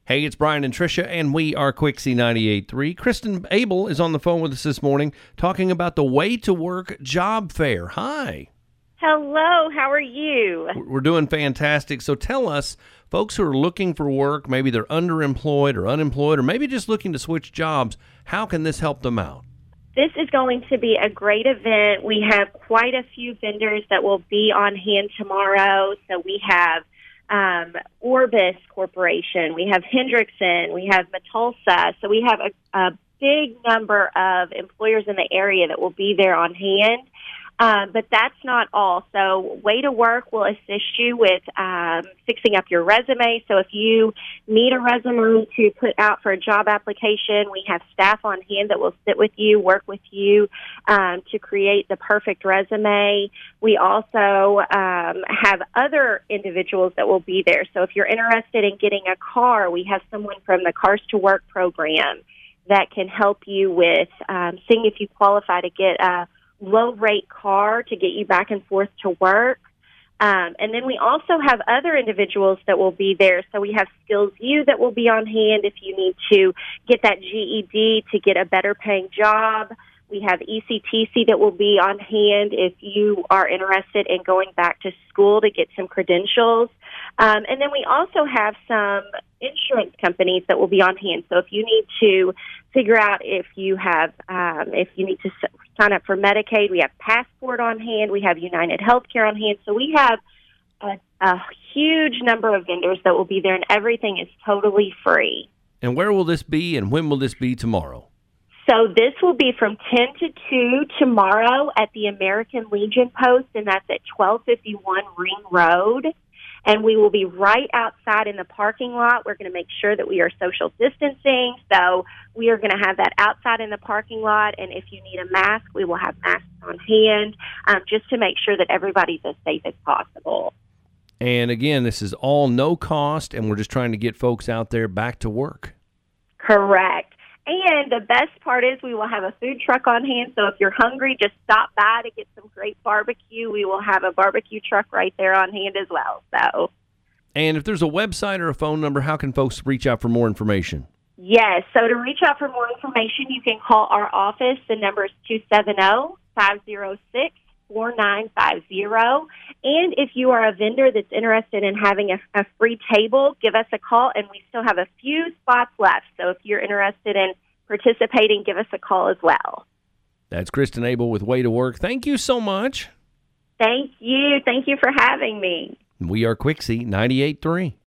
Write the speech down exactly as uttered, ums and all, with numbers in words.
Hey, it's Brian and Tricia, and we are Quixie ninety-eight point three. Kristen Abel is on the phone with us this morning talking about the Way to Work job fair. Hi. Hello, how are you? We're doing fantastic. So tell us, folks who are looking for work, maybe they're underemployed or unemployed, or maybe just looking to switch jobs, how can this help them out? This is going to be a great event. We have quite a few vendors that will be on hand tomorrow. So we have um, Orbis Corporation, we have Hendrickson, we have Metulsa. So we have a, a big number of employers in the area that will be there on hand. Um, but that's not all. So Way to Work will assist you with um, fixing up your resume. So if you need a resume to put out for a job application, we have staff on hand that will sit with you, work with you um, to create the perfect resume. We also um, have other individuals that will be there. So if you're interested in getting a car, we have someone from the Cars to Work program that can help you with um, seeing if you qualify to get a low-rate car to get you back and forth to work. Um, and then we also have other individuals that will be there. So we have Skills U that will be on hand if you need to get that G E D to get a better-paying job. We have E C T C that will be on hand if you are interested in going back to school to get some credentials. Um, and then we also have some insurance companies that will be on hand. So if you need to figure out if you have, um, if you need to s- sign up for Medicaid, we have Passport on hand. We have United Healthcare on hand. So we have a, a huge number of vendors that will be there, and everything is totally free. And where will this be, and when will this be tomorrow? So this will be from ten to two tomorrow at the American Legion Post, and that's at twelve fifty-one Ring Road. And we will be right outside in the parking lot. We're going to make sure that we are social distancing. So we are going to have that outside in the parking lot. And if you need a mask, we will have masks on hand um, just to make sure that everybody's as safe as possible. And again, this is all no cost, and we're just trying to get folks out there back to work. Correct. And the best part is we will have a food truck on hand, so if you're hungry, just stop by to get some great barbecue. We will have a barbecue truck right there on hand as well. So, and if there's a website or a phone number, how can folks reach out for more information? Yes, so to reach out for more information, you can call our office. The number is two seven zero, five zero six, four nine five zero. And if you are a vendor that's interested in having a, a free table, give us a call, and we still have a few spots left. So if you're interested in participating, give us a call as well. That's Kristen Abel with Way to Work. Thank you so much. Thank you. Thank you for having me. We are Quixie ninety-eight point three.